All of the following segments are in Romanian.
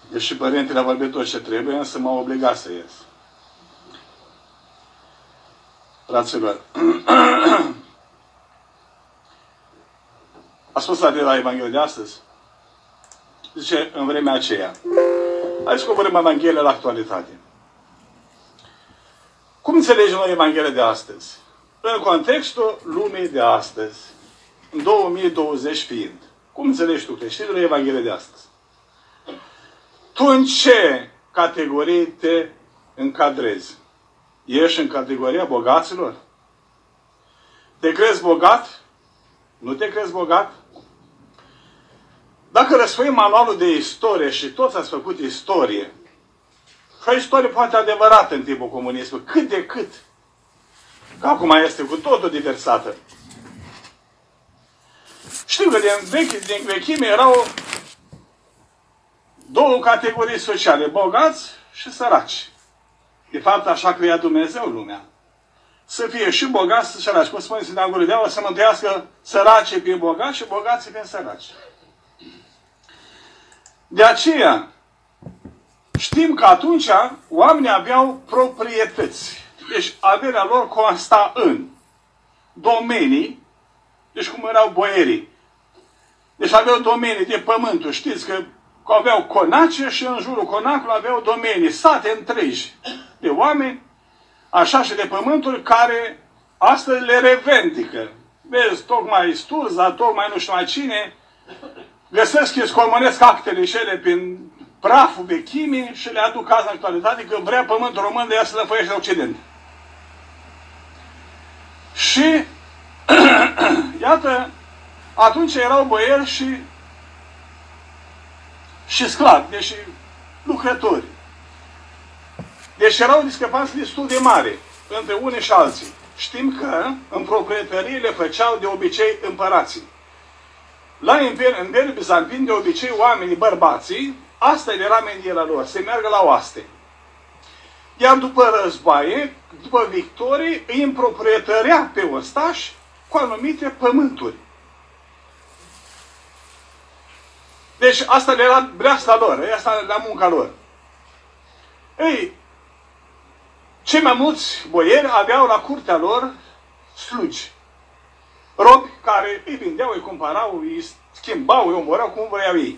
Deși părintele a vorbit tot ce trebuie, însă m-a obligat să ies. Fraților, a spus la Evanghelia de astăzi? Zice, în vremea aceea. Hai să coborâm Evanghelia la actualitate. Cum înțelegem noi Evanghelia de astăzi? În contextul lumii de astăzi, în 2020 fiind. Cum înțelegi tu, creștinul, Evanghelia de astăzi? Tu în ce categorie te încadrezi? Ești în categoria bogaților? Te crezi bogat? Nu te crezi bogat? Dacă răsfoim manualul de istorie și toți ați făcut istorie, și o istorie poate adevărată în timpul comunismului, cât de cât, că acum este cu totul diversată. Știu că din vechime erau două categorii sociale, bogați și săraci. De fapt, așa crea Dumnezeu lumea. Să fie și bogați și săraci. Cum spune Sfânta Gură de Aur, să mântuiască săracii prin bogați și bogații prin săraci. De aceea, știm că atunci oamenii aveau proprietăți. Deci averea lor consta în domenii, deci cum erau boierii. Deci aveau domenii de pământuri. Știți că aveau conace și în jurul conacului aveau domenii, sate întregi de oameni, așa și de pământuri care astăzi le revendică. Vezi, tocmai Sturza, tocmai nu știu mai cine, găsesc, îți comunesc actele și ele prin praful vechimii și le aduc azi în actualitate că vrea pământul român de ea să lăfăiește în Occident. Și, iată, atunci erau boieri și sclavi, deci lucrători. Deci erau discrepanțe destul de mari între unii și alții. Știm că în proprietării le făceau de obicei împărații. La Imperiul Bizantin, de obicei, oamenii, bărbații, asta era meniera lor, să meargă la oaste. Iar după războaie, după victorii, îi împroprietărea pe ostași cu anumite pământuri. Deci asta era breasta lor, asta era munca lor. Ei, cei mai mulți boieri aveau la curtea lor slugi. Robi care îi vindeau, îi cumpărau, îi schimbau, îi omorau cum vreau ei.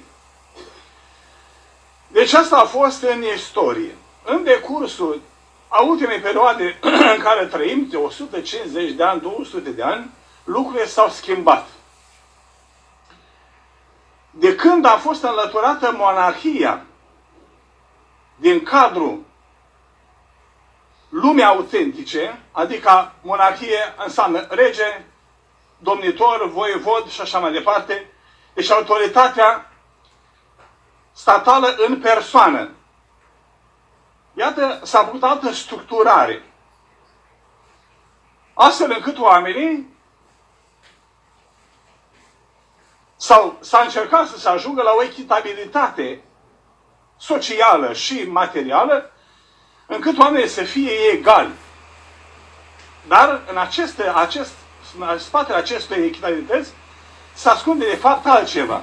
Deci asta a fost în istorie. În decursul a ultimei perioade în care trăim, de 150 de ani, 200 de ani, lucrurile s-au schimbat. De când a fost înlăturată monarhia din cadrul lumii autentice, adică monarhie înseamnă rege, domnitor, voievod și așa mai departe, deci autoritatea statală în persoană. Iată, s-a făcut altă structurare. Astfel încât oamenii s-a încercat să se ajungă la o echitabilitate socială și materială, încât oamenii să fie egali. Dar în spatele acestei echitabilități se ascunde de fapt altceva.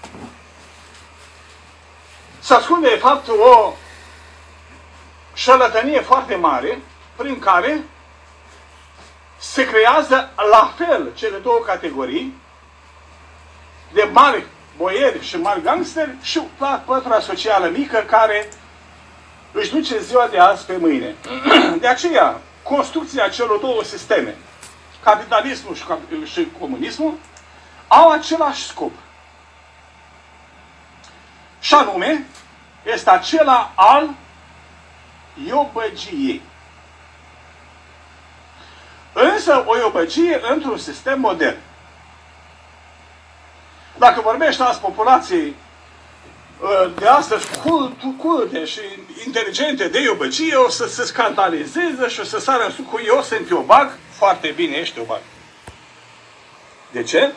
Se ascunde de fapt o șarlatanie foarte mare, prin care se creează la fel cele două categorii de mari boieri și mari gangsteri și pătura socială mică care își duce ziua de azi pe mâine. De aceea, construcția celor două sisteme, capitalismul și comunismul, au același scop. Și anume, este acela al iobăgiei. Însă o iobăgie într-un sistem modern. Dacă vorbești azi populației de astăzi culte și inteligente de iobăgie, o să se scandalizeze și o să sară în sus cu eu sunt iobag. Foarte bine, ești iobag. De ce?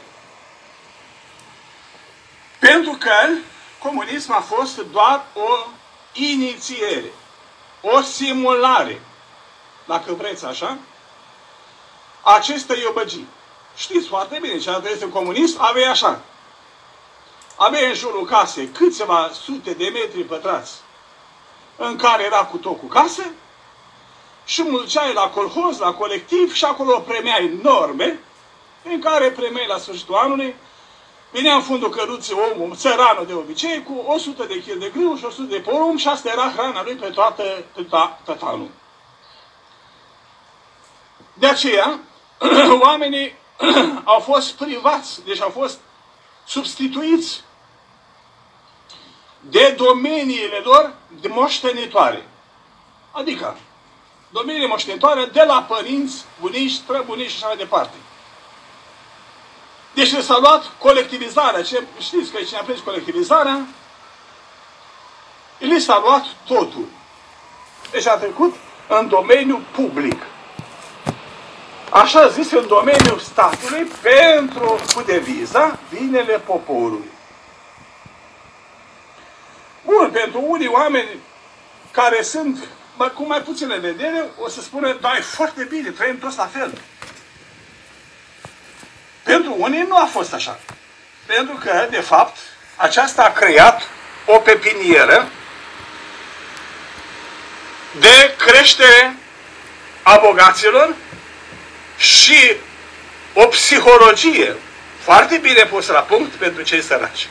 Pentru că comunismul a fost doar o inițiere, o simulare, dacă vreți așa, aceste iobăgii. Știți foarte bine, ce a trăit în comunism, avea așa. Aveai în jurul casei câteva sute de metri pătrați în care era cu tot cu casă și mulceai la colhoz, la colectiv și acolo premiai norme în care premiai la sfârșitul anului. Vinea în fundul căruței omul, țăranul de obicei, cu 100 de kg de grâu și 100 de porumb și asta era hrana lui pe tot anul. De aceea, oamenii au fost privați, deci au fost substituiți de domeniile lor de moștenitoare. Adică, domeniile moștenitoare de la părinți, bunici, străbunici și așa mai departe. Deci s-a luat colectivizarea. Știți că cine a prins colectivizarea, li s-a luat totul. Deci a trecut în domeniul public. Așa zis, în domeniul statului, cu deviza binele poporului. Bun, pentru unii oameni care sunt cu mai puține vedere, o să spună, da, e foarte bine, trăim toți la fel. Pentru unii nu a fost așa. Pentru că, de fapt, aceasta a creat o pepinieră de creștere a bogaților și o psihologie foarte bine pusă la punct pentru cei săraci.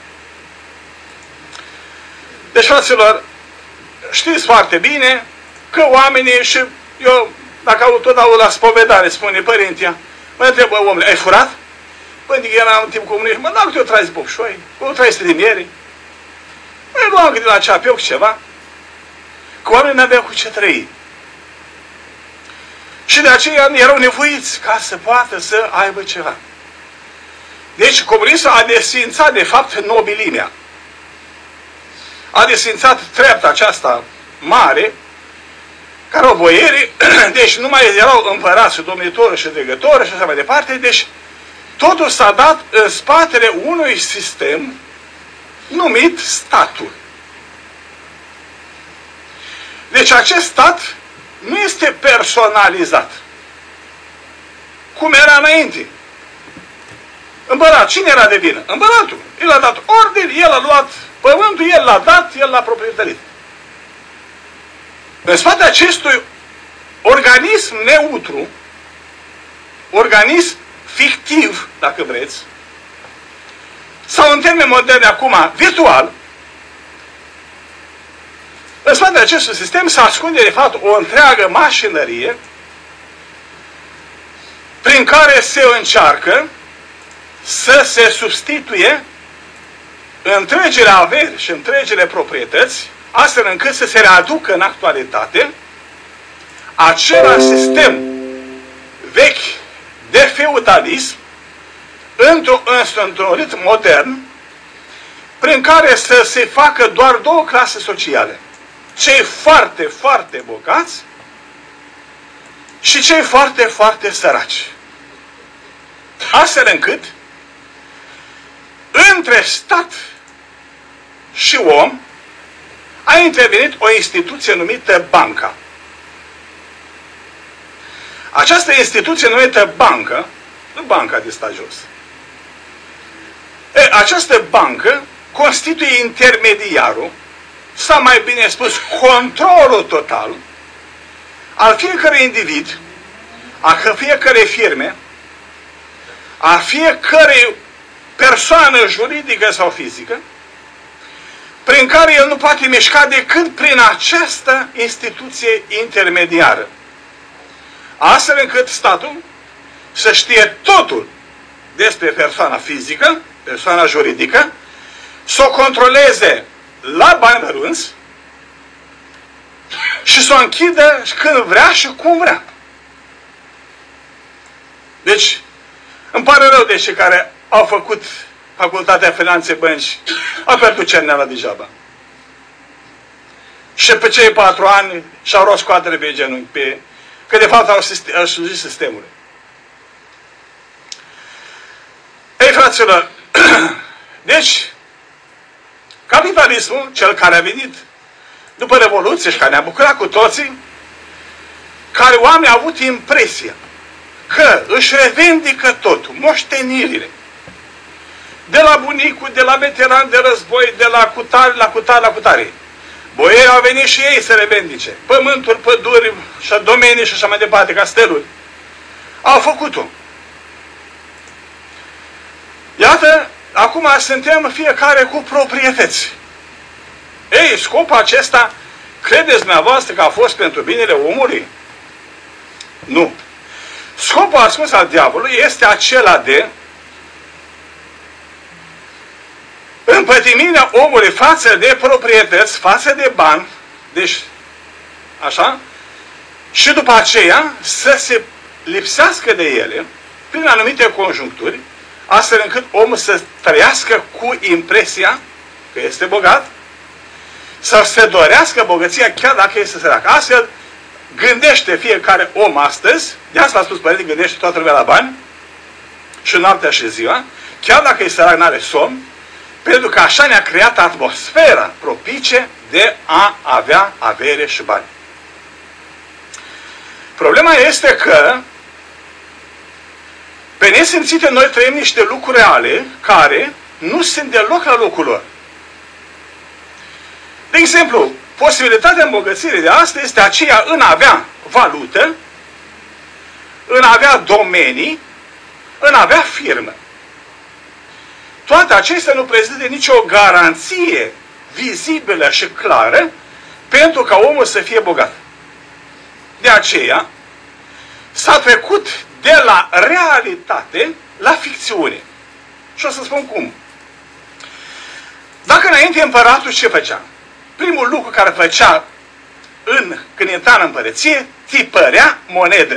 Deci, fraților, știți foarte bine că oamenii, și eu, dacă tot aud la spovedare, spune părintea, mă întrebă, omule, ai furat? Păi, că era în timp comunist, mă, dacă te-o trai bocșoi, o 300 de miere, îi luam câte la ceapeu cu ceva, că oamenii n-aveau cu ce trăi. Și de aceea erau nevoiți ca să poată să aibă ceva. Deci comunistul a desfințat, de fapt, nobilimea. A desfințat treapta aceasta mare, care o boierii, deci nu mai erau împărați, domnitori și dregători și așa mai departe, deci totul s-a dat în spatele unui sistem numit statul. Deci acest stat nu este personalizat. Cum era înainte. Împărat, cine era de vină? Împăratul. El a dat ordine, el a luat pământul, el l-a dat, el l-a proprietărit. În spatele acestui organism neutru, organism fictiv, dacă vreți, sau în termeni moderne acum, virtual, în spatele acestui sistem se ascunde, de fapt, o întreagă mașinărie prin care se încearcă să se substituie întregile averi și întregile proprietăți, astfel încât să se readucă în actualitate același sistem vechi de feudalism într-un ritm modern, prin care să se facă doar două clase sociale. Cei foarte, foarte bogați și cei foarte, foarte săraci. Astfel încât între stat și om a intervenit o instituție numită banca. Această instituție numită bancă, nu banca de stat jos, această bancă constituie intermediarul, sau mai bine spus, controlul total al fiecărui individ, a fiecărei firme, a fiecărei persoană juridică sau fizică, prin care el nu poate mișca decât prin această instituție intermediară. Astfel încât statul să știe totul despre persoana fizică, persoana juridică, să o controleze la bani mărunți și să o închidă când vrea și cum vrea. Deci, îmi pare rău de cei care au făcut Facultatea Finanțe Bănci, au pierdut cerneala degeaba. Și pe cei 4 ani și-au rost scoatele pe genunchi, că de fapt au slujit sistemului. Ei, fraților, deci, capitalismul, cel care a venit după Revoluție și care ne-a bucurat cu toții, care oamenii au avut impresia că își revendică totul, moștenirile, de la bunicul, de la veteran de război, de la cutare, la cutare, la cutare. Boierii au venit și ei să revendice. Pământuri, păduri, și domenii și așa mai departe, casteluri. Au făcut-o. Iată, acum suntem fiecare cu proprietăți. Ei, scopul acesta, credeți dumneavoastră că a fost pentru binele omului? Nu. Scopul ascuns al diavolului este acela de împătimirea omului față de proprietăți, față de bani, deci, așa, și după aceea să se lipsească de ele, prin anumite conjuncturi, astfel încât omul să trăiască cu impresia că este bogat, sau să dorească bogăția chiar dacă este sărac. Astfel, gândește fiecare om astăzi, de asta a spus Părinte, gândește toată lumea la bani, și noaptea și ziua, chiar dacă e sărac, n-are somn, pentru că așa ne-a creat atmosfera propice de a avea avere și bani. Problema este că pe nesimțite noi trăim niște lucruri reale care nu sunt deloc la locul lor. De exemplu, posibilitatea îmbogățirii de astăzi este aceea în a avea valută, în a avea domenii, în a avea firmă. Toate acestea nu prezintă nicio garanție vizibilă și clară pentru ca omul să fie bogat. De aceea s-a trecut de la realitate la ficțiune. Și o să spun cum. Dacă înainte împăratul ce făcea? Primul lucru care făcea când intra în împărăție, tipărea monedă.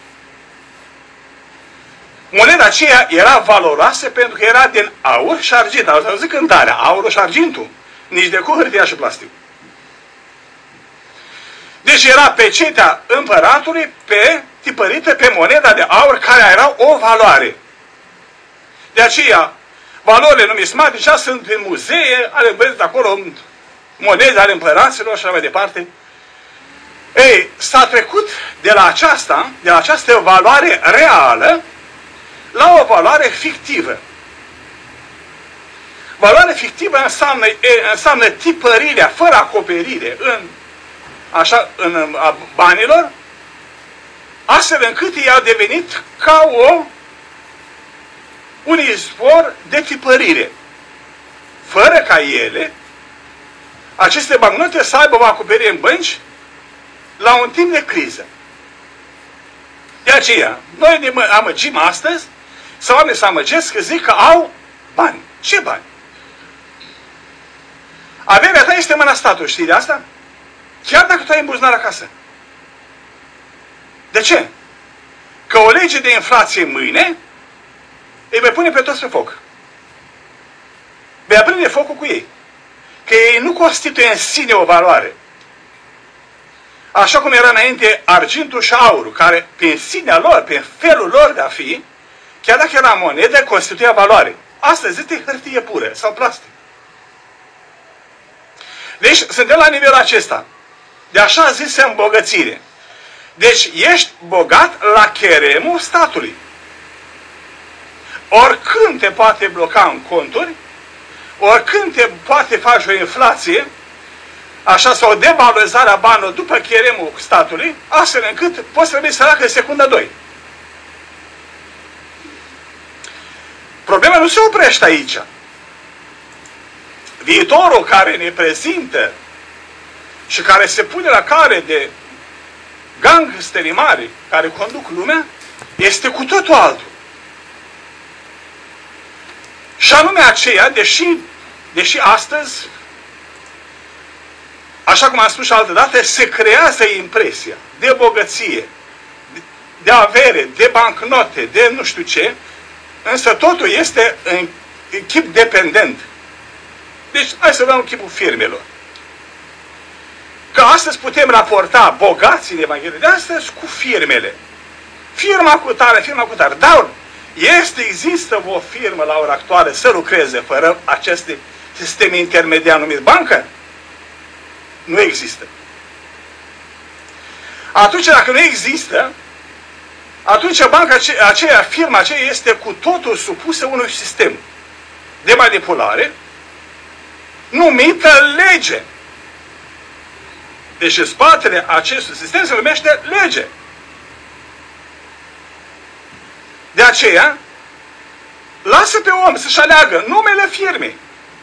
Moneda aceea era valoroasă pentru că era din aur și argint. Au auzit cântarea, aurul și argintul. Nici de cu hârtia și plastic. Deci era pecetea împăratului tipărită pe moneda de aur care era o valoare. De aceea, valorile numismatice sunt în muzee, ale băieți de acolo, monede ale împăraților și așa mai departe. Ei, s-a trecut de la această valoare reală la o valoare fictivă. Valoare fictivă înseamnă tipărirea fără acoperire în banilor, astfel încât ei au devenit ca un izvor de tipărire. Fără ca aceste bancnote să aibă o acoperire în bănci la un timp de criză. De aceea, noi ne amăgim astăzi, sau oamenii se amăgesc că zic că au bani. Ce bani? Averea ta este mâna statului, știi de asta? Chiar dacă tu ai în buzunar acasă. De ce? Că o lege de inflație mâine îi vei pune pe toți pe foc. Vei aprinde focul cu ei. Că ei nu constituie în sine o valoare. Așa cum era înainte argintul și aurul, care prin sinea lor, prin felul lor de a fi, chiar dacă era monedă, constituia valoare. Astăzi este hârtie pură sau plastic. Deci suntem la nivelul acesta. De așa zisă îmbogățire. Deci ești bogat la cheremul statului. Oricând te poate bloca în conturi, oricând te poate face o inflație, așa, sau o devalorizare a banilor după cheremul statului, astfel încât poți să rămâi sărac în secunda 2. Problema nu se oprește aici. Viitorul care ne prezintă și care se pune la care de gangsterii mari care conduc lumea, este cu totul altul. Și anume aceea, deși astăzi, așa cum am spus și altă dată, se creează impresia de bogăție, de avere, de bancnote, de nu știu ce, însă totul este în chip dependent. Deci, hai să luăm chipul firmelor. Că astăzi putem raporta bogații în Evanghelie de astăzi cu firmele. Firma cu tare, firma cu tare. Dar există o firmă la ora actuală să lucreze fără aceste sisteme intermediare numit bancă? Nu există. Atunci, dacă nu există, atunci banca aceea, firma aceea este cu totul supusă unui sistem. de manipulare numită lege. Deci în spatele acestui sistem se numește lege. De aceea, lasă pe om să-și aleagă numele firmei.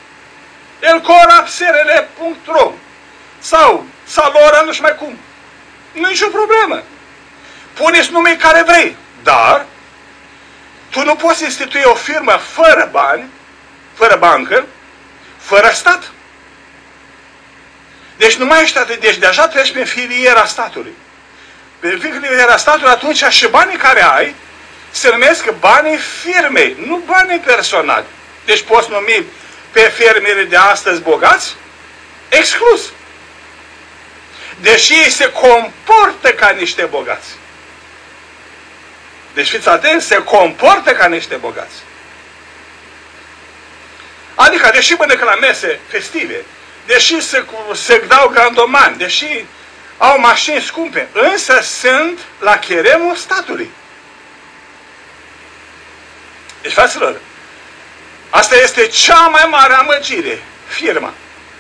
elcorapsrl.ro sau Salora, nu știu mai cum. Nu e nicio problemă. Puneți nume care vrei. Dar tu nu poți institui o firmă fără bani, fără bancă, fără stat. Deci nu mai ești atât. Deci deja treci prin filiera statului. Pe filiera statului, atunci și banii care ai se numesc banii firmei, nu banii personali. Deci poți numi pe fermierii de astăzi bogați? Exclus. Deși ei se comportă ca niște bogați. Deci fiți atenți, se comportă ca niște bogați. Adică, deși mănâncă la mese festive, deși se dau grandomani, deși au mașini scumpe, însă sunt la cheremul statului. Deci, fraților, asta este cea mai mare amăgire, firma.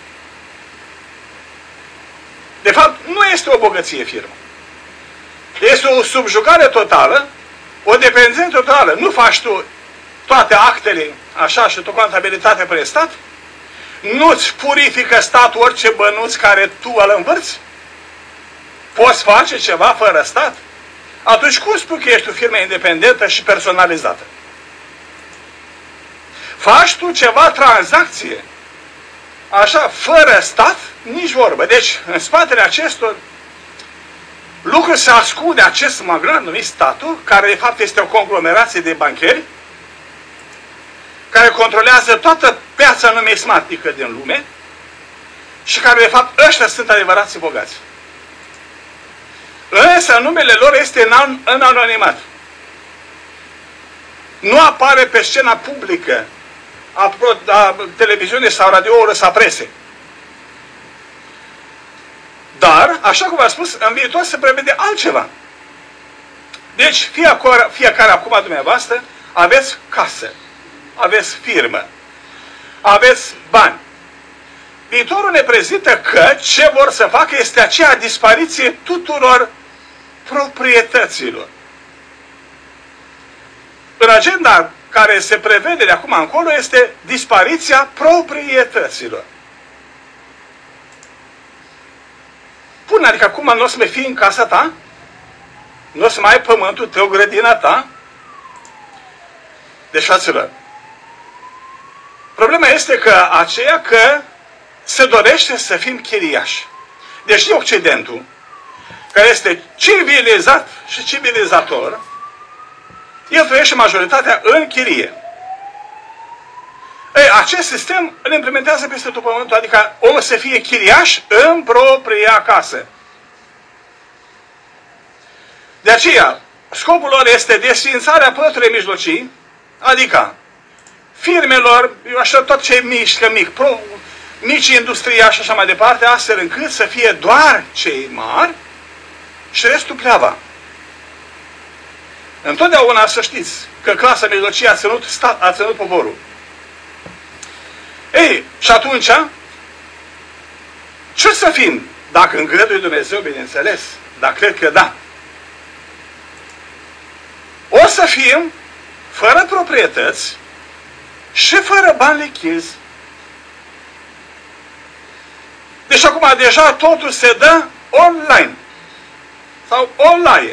De fapt, nu este o bogăție firmă. Este o subjugare totală, o dependență totală. Nu faci tu toate actele așa și tu contabilitate prin stat? Nu-ți purifică statul orice bănuț care tu îl învârți? Poți face ceva fără stat? Atunci cum spui că ești o firmă independentă și personalizată? Faci tu ceva tranzacție așa, fără stat? Nici vorbă. Deci, în spatele acestor lucruri se ascunde acest magran numit statul, care de fapt este o conglomerație de bancheri, care controlează toată piața numismatică din lume și care de fapt ăștia sunt adevărații bogați. Însă numele lor este în anonimat. Nu apare pe scena publică a televiziunii sau radioului sau prese. Dar, așa cum v-am spus, în viitor se prevede altceva. Deci, fiecare acum dumneavoastră aveți casă, aveți firmă, aveți bani. Viitorul ne prezintă că ce vor să facă este aceea dispariție tuturor proprietăților. În agenda care se prevede de acum încolo este dispariția proprietăților. Până, adică acum nu o să mai fii în casa ta? Nu o să mai ai pământul tău, grădina ta? Deci, fraților, problema este că aceea că se dorește să fim chiriași. Deci Occidentul, care este civilizat și civilizator, el trăiește majoritatea în chirie. Ei, acest sistem îl implementează peste tot pământul, adică omul să fie chiriaș în propria casă. De aceea, scopul lor este desfințarea păturii mijlocii, adică firmelor, așa tot ce mișcă mic, mici industriași și așa mai departe, astfel încât să fie doar cei mari și restul pleava. Întotdeauna să știți că clasa mijlocie a ținut poporul. Ei, și atunci, ce să fim? Dacă îngăduie Dumnezeu, bineînțeles, dar cred că da. O să fim fără proprietăți și fără bani lichizi. Deci acum deja totul se dă online. Sau online.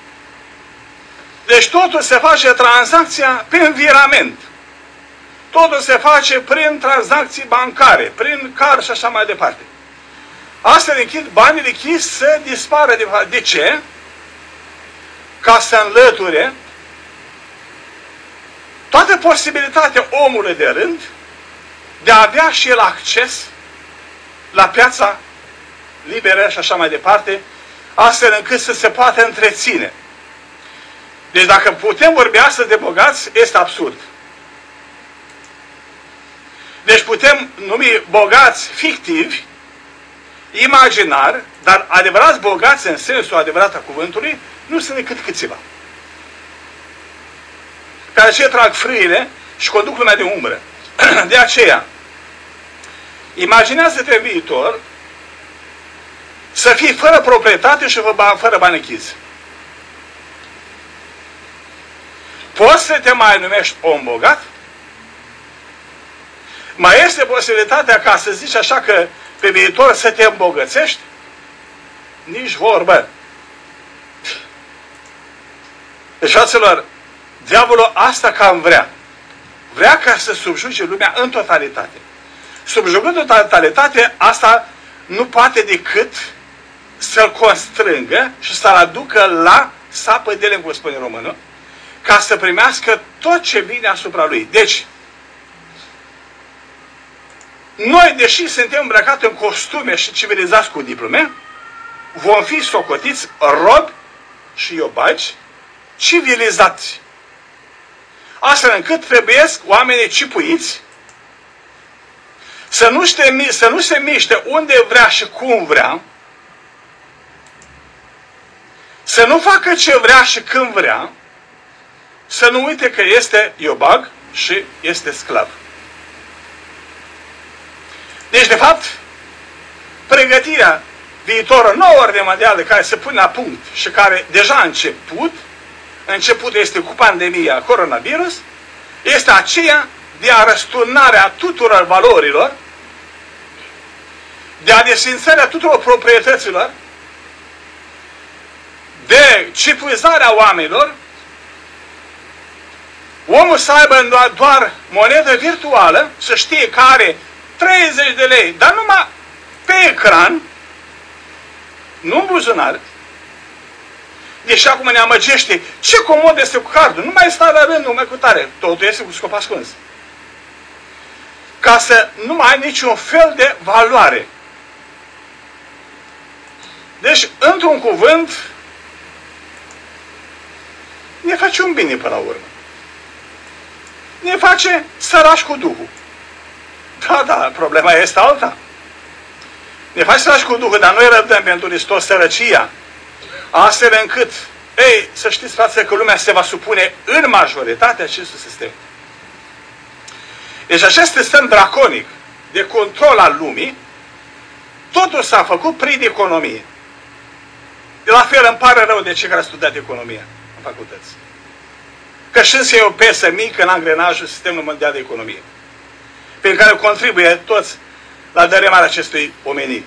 Deci totul se face tranzacția prin virament. Totul se face prin tranzacții bancare, prin card și așa mai departe. Astfel încât banii lichizi să dispară. De ce? Ca să înlăture toată posibilitatea omului de rând de a avea și el acces la piața liberă și așa mai departe, astfel încât să se poată întreține. Deci dacă putem vorbi astăzi de bogați, este absurd. Deci putem numi bogați fictivi, imaginari, dar adevărați bogați în sensul adevărat a cuvântului, nu sunt decât câțiva. Care ce trag frâile și conduc lumea de umbră. De aceea, imaginează-te în viitor să fii fără proprietate și fără bani închizi. Poți să te mai numești om bogat? Mai este posibilitatea ca să zici așa că pe viitor să te îmbogățești? Nici vorbă. Deci, fraților, diavolul asta cam vrea. Vrea ca să subjuge lumea în totalitate. Subjugând în totalitate, asta nu poate decât să-l constrângă și să-l aducă la sapă de lemn, cum spune românul, ca să primească tot ce vine asupra lui. Deci, noi, deși suntem îmbrăcați în costume și civilizați cu diplome, vom fi socotiți robi și iobaci civilizați. Astfel încât trebuiesc oamenii cipuiți să nu se miște unde vrea și cum vrea, să nu facă ce vrea și când vrea, să nu uite că este iobag și este sclav. Deci, de fapt, pregătirea viitoră nouă ordine mondială care se pune la punct și care deja a început este cu pandemia coronavirus, este aceea de a răsturnarea tuturor valorilor, de a desfințarea tuturor proprietăților, de cipuizarea oamenilor, omul să aibă doar monedă virtuală, să știe că are 30 de lei, dar numai pe ecran, nu în buzunar. Deși acum ne amăgește, ce comod este cu cardul, nu mai stai la rând, nu mai cu tare, totul este cu scop ascuns. Ca să nu mai ai niciun fel de valoare. Deci, într-un cuvânt, ne face un bine până la urmă. Ne face sărași cu Duhul. Da, problema este alta. Ne face sărași cu Duhul, dar noi răbdăm pentru Hristos sărăcia, astfel încât, să știți, frate, că lumea se va supune în majoritate acestui sistem. Deci acest sistem draconic de control al lumii, totul s-a făcut prin economie. De la fel îmi pare rău de cei care au studiat economia în facultăți. Că și e o pesă mică în angrenajul sistemului mondial de economie, prin care contribuie toți la dărâmarea acestui omeniri.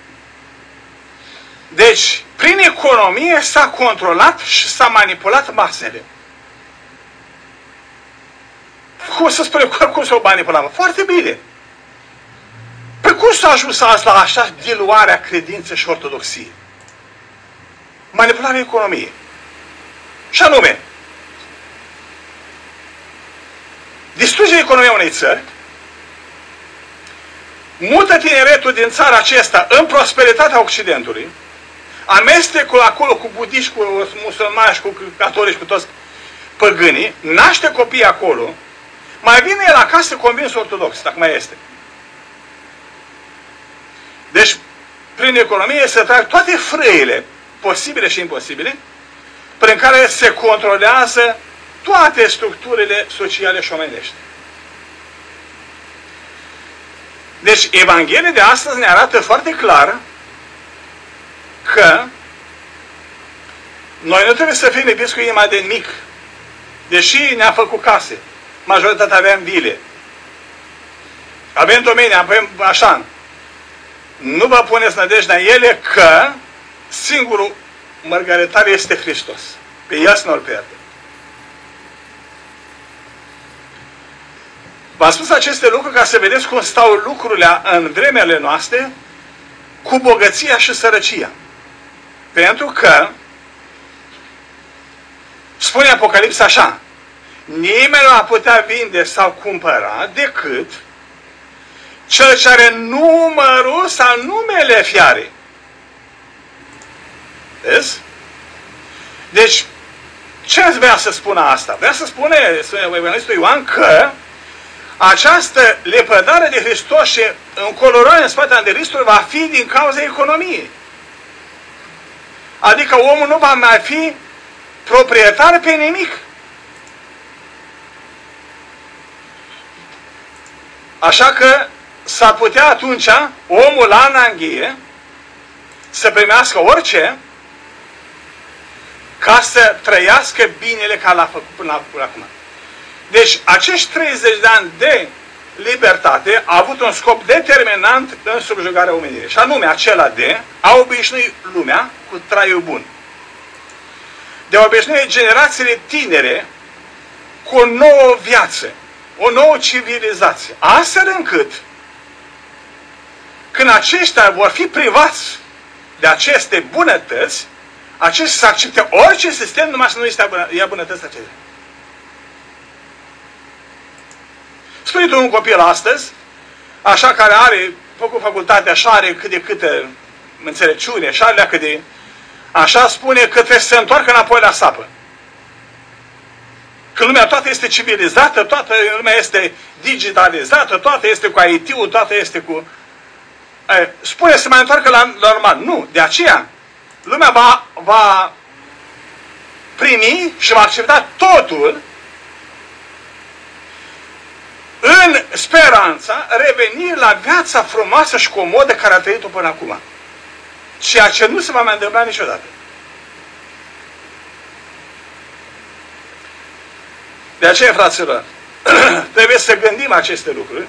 Deci, prin economie s-a controlat și s-a manipulat masele. Cum să spune, cum s-o manipula? Foarte bine. Păi cum s-a ajuns azi la așa diluarea credinței și ortodoxiei? Manipularea economiei. Și anume, distruge economia unei țări, mută tineretul din țara aceasta în prosperitatea Occidentului, amestecul acolo cu budiști, cu musulmani și cu catolici, cu toți păgânii, naște copii acolo, mai vine el acasă convins ortodox, dacă mai este. Deci, prin economie se trag toate frâile posibile și imposibile, prin care se controlează toate structurile sociale și omenești. Deci, Evanghelia de astăzi ne arată foarte clar că noi nu trebuie să fim lipiți cu inima de nimic. Deși ne-a făcut case, majoritatea aveam vile, avem domenii, avem așa, nu vă puneți nădejdea în ele că singurul mărgăritar este Hristos. Pe El să nu-L pierde. V-am spus aceste lucruri ca să vedeți cum stau lucrurile în vremele noastre cu bogăția și sărăcia. Pentru că spune Apocalipsa așa: nimeni nu a putea vinde sau cumpăra decât cel ce are numărul sau numele fiarei. Vezi? Deci, ce vrea să spună asta? Vrea să spune Evanghelistul Ioan că această lepădare de Hristos și încolorare în spatele Antichristului va fi din cauza economiei. Adică omul nu va mai fi proprietar pe nimic. Așa că s-ar putea atunci omul la ananghie să primească orice ca să trăiască binele ca l-a făcut până acum. Deci acești 30 de ani de libertate a avut un scop determinant în subjugarea omenirii. Și anume acela de a obișnui lumea cu traiul bun. De a obișnui generațiile tinere cu o nouă viață, o nouă civilizație. Astfel încât când aceștia vor fi privați de aceste bunătăți, aceștia să accepte orice sistem, numai să nu este ia bunătăți acestea. Spune tu un copil astăzi, așa care are făcut facultatea, așa are cât de câtă înțelepciune, așa spune că trebuie să se întoarcă înapoi la sapă. Că lumea toată este civilizată, toată lumea este digitalizată, toată este cu IT-ul, toată este cu... Spune să mai întoarcă la normal. Nu. De aceea, lumea va primi și va accepta totul în speranța reveni la viața frumoasă și comodă care a trăit-o până acum. Ceea ce nu se va mai întâmpla niciodată. De aceea, fraților, trebuie să gândim aceste lucruri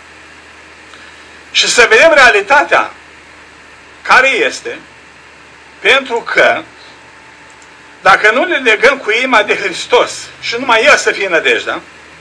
și să vedem realitatea care este, pentru că dacă nu ne legăm cu inima de Hristos și numai El să fie nădejdea,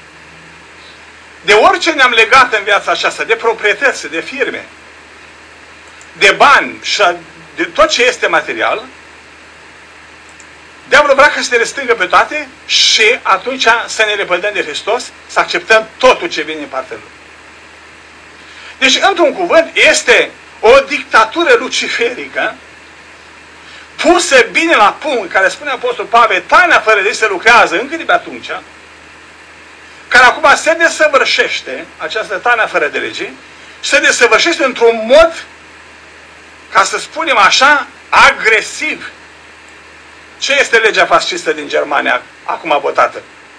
de orice ne-am legat în viața aceasta, de proprietăți, de firme, de bani și de tot ce este material, diavolul vrea să ne restângă pe toate și atunci să ne lepădăm de Hristos, să acceptăm totul ce vine în partea Lui. Deci, într-un cuvânt, este o dictatură luciferică pusă bine la punct, care spune Apostol Pavel, taina fără de se lucrează încă de pe atunci, care acum se desăvârșește, această taina fără de lege, se desăvârșește într-un mod, ca să spunem așa, agresiv. Ce este legea fascistă din Germania, acum votată?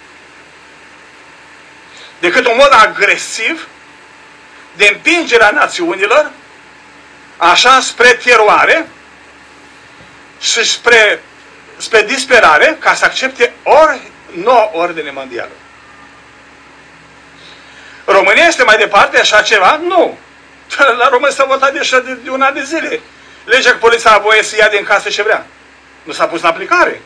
Decât un mod agresiv de împingerea națiunilor, așa, spre teroare și spre disperare, ca să accepte ori nouă ordine mondială. România este mai departe așa ceva? Nu. La români s-a votat de un an de zile. Legea că poliția a voie să ia din casă ce vrea. Nu s-a pus în aplicare.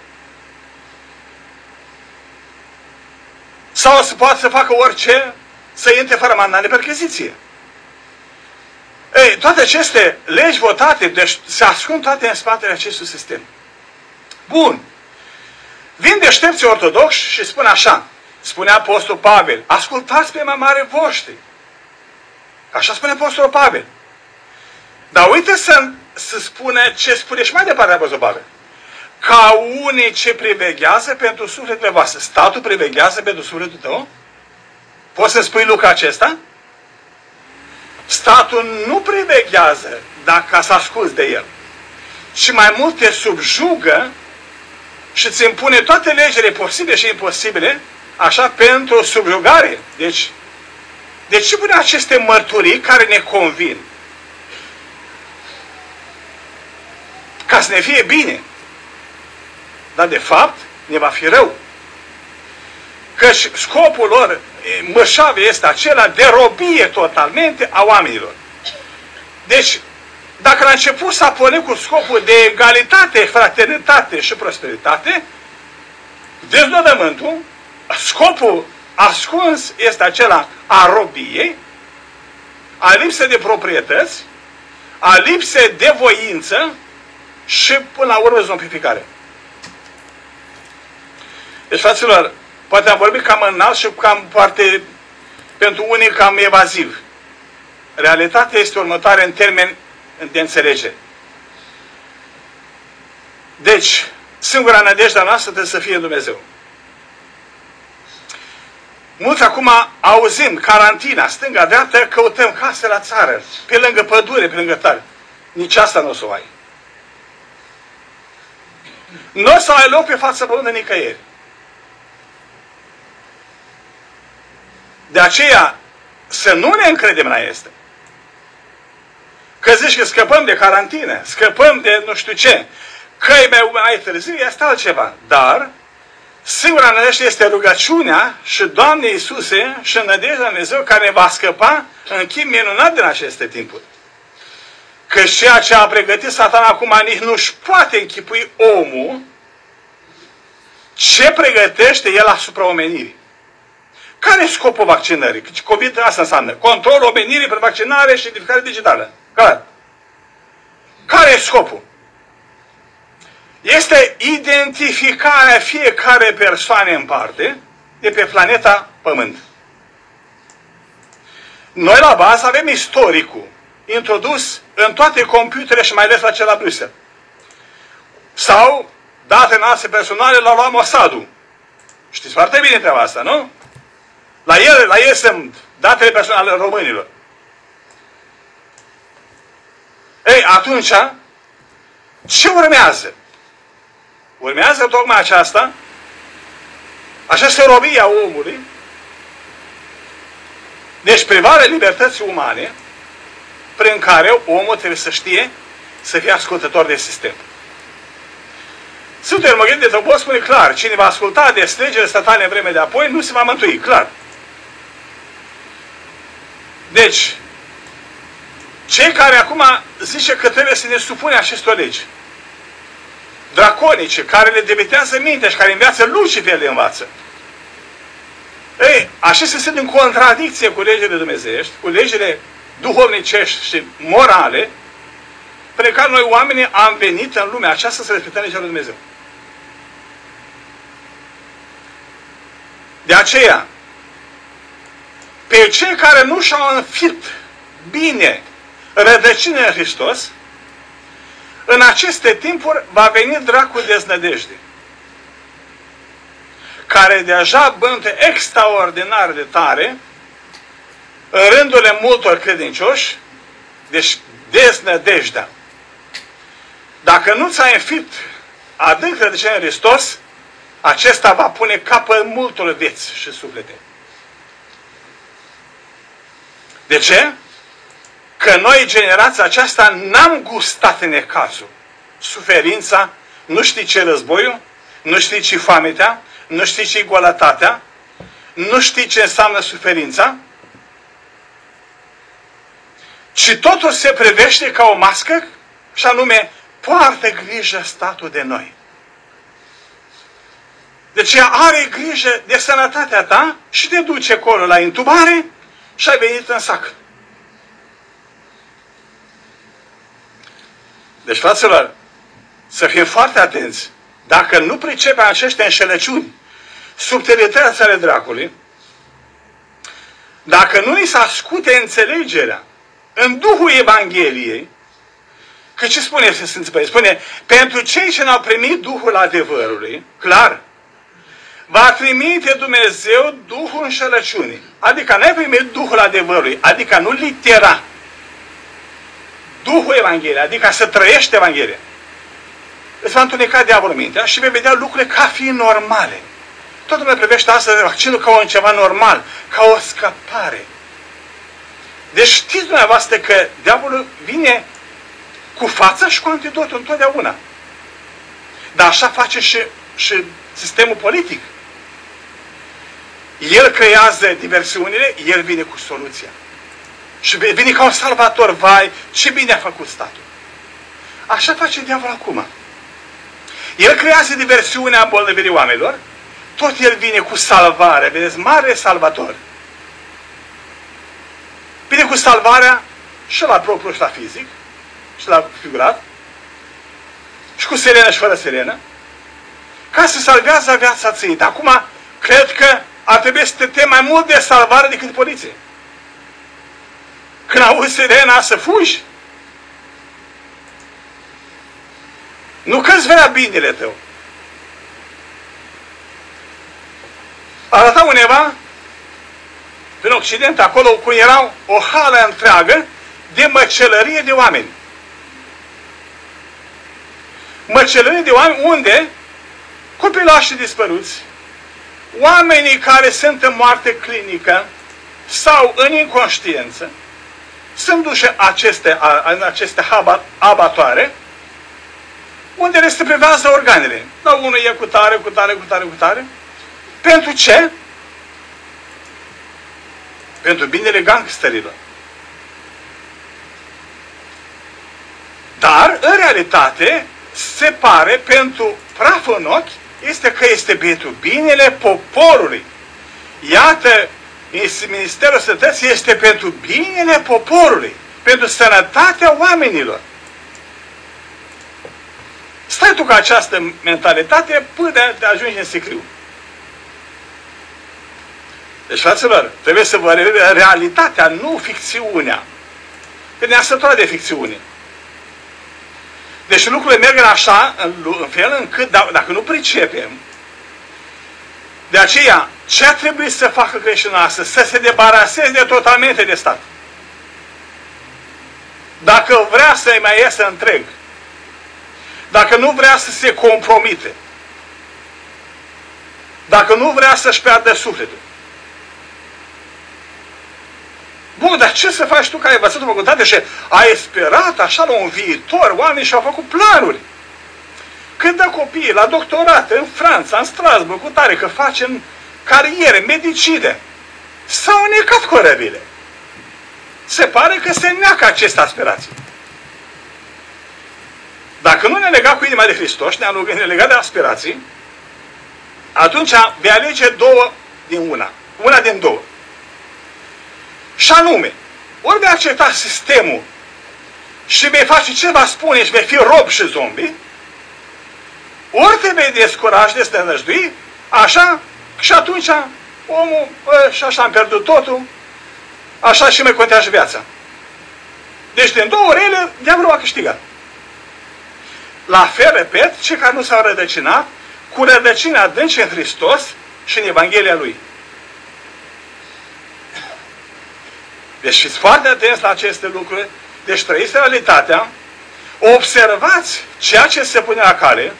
Sau să poată să facă orice, să intre fără mandat de percheziție. Ei, toate aceste legi votate, deci se ascund toate în spatele acestui sistem. Bun. Vin deștepții ortodoxi și spun așa, spune Apostol Pavel, ascultați pe mai mare voștri. Așa spune Apostolul Pavel. Dar uite să spune ce spune și mai departe Apostolul Pavel. Ca unii ce priveghează pentru sufletele voastre. Statul priveghează pentru sufletul tău? Poți să spui lucrul acesta? Statul nu priveghează dacă s-a ascuns de el, ci mai mult te subjugă și îți impune toate legile posibile și imposibile, așa, pentru subjugare. Deci, de ce pune aceste mărturii care ne convin? Ca să ne fie bine. Dar de fapt, ne va fi rău. Căci scopul lor mărșav este acela de robie totalmente a oamenilor. Deci, dacă la început s-a pornit cu scopul de egalitate, fraternitate și prosperitate, deznodământul, scopul ascuns este acela a robiei, a lipsei de proprietăți, a lipsei de voință și până la urmă zombificare. Deci, fraților, poate am vorbit cam înalt și cam poate pentru unii cam evaziv. Realitatea este următoare în termeni de înțelegere. Deci, singura nădejdea noastră trebuie să fie în Dumnezeu. Mulți acum auzim carantina, stânga-dreapta, căutăm case la țară, pe lângă pădure, pe lângă tare. Nici asta nu o să o ai. Nu o să ai loc pe fața pământului nicăieri. De aceea, să nu ne încredem la este. Că zici că scăpăm de carantină, scăpăm de nu știu ce, că mai târziu, este altceva. Dar singura nădejde este rugăciunea și Doamne Iisuse și nădejdea la Dumnezeu care ne va scăpa în chip minunat din aceste timpuri. Că ceea ce a pregătit Satan acum nici nu-și poate închipui omul ce pregătește el asupra omenirii. Care e scopul vaccinării? COVID asta înseamnă controlul omenirii prin vaccinare și identificare digitală. Clar. Care e scopul? Este identificarea fiecare persoane în parte de pe planeta Pământ. Noi la bază avem istoricul introdus în toate computerele și mai ales la cel la Bruxelles. Sau datele noastre personale la luat Mossadul. Știți foarte bine treaba asta, nu? La el sunt datele personale românilor. Ei, atunci, ce urmează? Urmează tocmai aceasta, această robie a omului, deci privarea libertății umane, prin care omul trebuie să știe să fie ascultător de sistem. Sfântul Ermoghen de Tobor spune clar, cine va asculta de legile statale în vreme de apoi, nu se va mântui, clar. Deci, cei care acum zice că trebuie să ne supune acestor legi draconice, care le debitează mintea și care înveață Lucifer le învață. Ei, acestea sunt în contradicție cu legile dumnezeiești, cu legile duhovnicești și morale, prin care noi oamenii am venit în lumea aceasta să respectăm legile lui Dumnezeu. De aceea, pe cei care nu și-au înfipt bine rădăcină în Hristos, în aceste timpuri va veni dracul deznădejde, care deja bântă extraordinar de tare în rândurile multor credincioși, deci deznădejdea. Dacă nu ți-ai înfipt adânc rădăcină în Hristos, acesta va pune capăt multor vieți și suflete. De ce? Că noi, generația aceasta, n-am gustat necazul, suferința, nu știi ce războiul, nu știi ce foametea, nu știi ce goalătatea, nu știi ce înseamnă suferința, ci totul se privește ca o mască și anume, poartă grijă statul de noi. Deci ea are grijă de sănătatea ta și te duce acolo la intubare și ai venit în sac. Deci, fraților, să fim foarte atenți. Dacă nu pricepem aceste înșelăciuni, subtilități ale dracului, dacă nu îi se ascute înțelegerea în Duhul Evangheliei, că ce spune Sfântul Părinte? Spune, pentru cei ce n-au primit Duhul adevărului, clar, va trimite Dumnezeu Duhul înșelăciunii. Adică n-ai primit Duhul adevărului, adică nu litera. Duhul Evangheliei, adică să trăiești Evanghelia. Îți va întuneca diavolul mintea și vei vedea lucrurile ca fiind normale. Toată lumea privește astăzi vaccinul ca un ceva normal, ca o scăpare. Deci știți dumneavoastră că diavolul vine cu fața și cu antidotul întotdeauna. Dar așa face și sistemul politic. El creează diversiunile, el vine cu soluția. Și vine ca un salvator, vai, ce bine a făcut statul. Așa face diavolul acum. El creează diversiunea îmbolnăvirii oamenilor, tot el vine cu salvare, vedeți, mare salvator. Vine cu salvarea și la propriu și la fizic, și la figurat, și cu serenă și fără serenă, ca să salvează viața țintă. Acum, cred că ar trebui să te temi mai mult de salvare decât poliție. Când auzi sirena să fugi, nu că-ți vrea binele tău. Arăta uneva în Occident, acolo cum era o hală întreagă de măcelărie de oameni. Măcelărie de oameni unde copilașii dispăruți, oamenii care sunt în moarte clinică, sau în inconștiență, sunt dușe în aceste abatoare, unde le se privează organele. La unul e cu tare. Pentru ce? Pentru binele gangsterilor. Dar, în realitate, se pare, pentru praf în ochi, este că este pentru binele poporului. Iată, Ministerul Sănătății este pentru binele poporului, pentru sănătatea oamenilor. Stai tu cu această mentalitate până de ajungi în sicriu. Deci, fraților, trebuie să vă realitatea, nu ficțiunea. Că ne-a săturat de ficțiune. Deci lucrurile merg așa, în fel încât, dacă nu pricepem, de aceea, ce ar trebui să facă creștinul astăzi? Să se debaraseze totalmente de stat. Dacă vrea să-i mai iasă întreg, dacă nu vrea să se compromite, dacă nu vrea să-și piardă sufletul. Bun, dar ce să faci tu care ai învățat o facultate și ai sperat așa la un viitor? Oamenii și-au făcut planuri. Când dă copiii la doctorat în Franța, în Strasbourg, cu tare, că facem cariere, medicine, s-au necat corăbile. Se pare că se neacă aceste aspirații. Dacă nu ne lega cu inima de Hristos, ne lega de aspirații, atunci vei alege două din una. Una din două. Și anume, ori vei accepta sistemul și vei face ce va spune și vei fi rob și zombie, ori te vei descuraja de stănăjdui, așa, și atunci omul, și așa am pierdut totul, așa și mai contează viața. Deci din două orele, diavolul a câștigat. La fel, repet, cei care nu s-au rădăcinat, cu rădăcina adânci în Hristos și în Evanghelia Lui. Deci fiți foarte atenți la aceste lucruri, deci trăiți realitatea, observați ceea ce se pune la cale,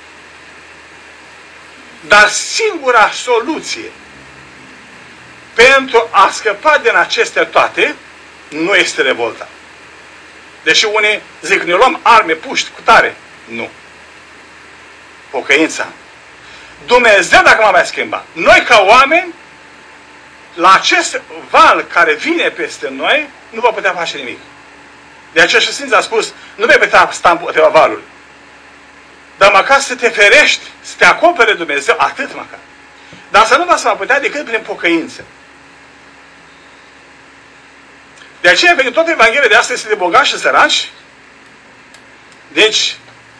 dar singura soluție pentru a scăpa din aceste toate nu este revolta. Deși unii zic, ne luăm arme, puști, cu tare. Nu. Pocăința. Dumnezeu dacă m-a mai schimbat. Noi ca oameni, la acest val care vine peste noi, nu va putea face nimic. De aceea și Sfinții a spus, nu vei putea sta împotriva valului. Dar măcar să te ferești, să te acopere Dumnezeu, atât măcar. Dar să nu va să mai putea decât prin pocăință. De aceea, pentru toată Evanghelia de astăzi este de bogați și săraci. Deci,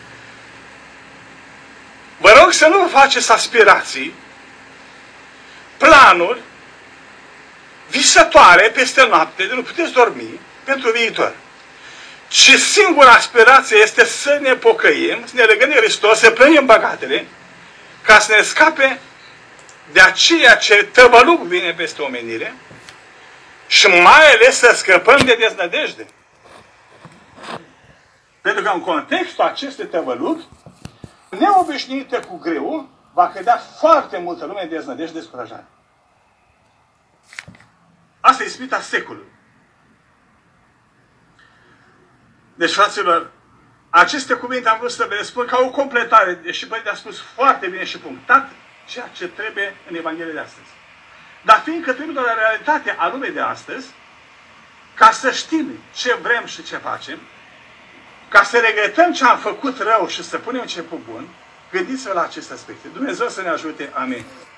vă rog să nu vă faceți aspirații, planuri, visătoare peste noapte, de nu puteți dormi pentru viitor. Și singura aspirație este să ne pocăim, să ne legăm de Hristos, să plângem păcatele, ca să ne scape de aceea ce tăvăluc vine peste omenire și mai ales să scăpăm de deznădejde. Pentru că în contextul acestui tăvăluc, neobișnuită cu greu, va cădea foarte multă lume de deznădejde, descurajare. Asta e ispita secolului. Deci, fraților, aceste cuvinte am vrut să le spun ca o completare, deși Părintele a spus foarte bine și punctat ceea ce trebuie în Evanghelia de astăzi. Dar fiindcă trebuie la realitatea a lumii de astăzi, ca să știm ce vrem și ce facem, ca să regretăm ce am făcut rău și să punem început bun, gândiți-vă la aceste aspecte. Dumnezeu să ne ajute. Amin.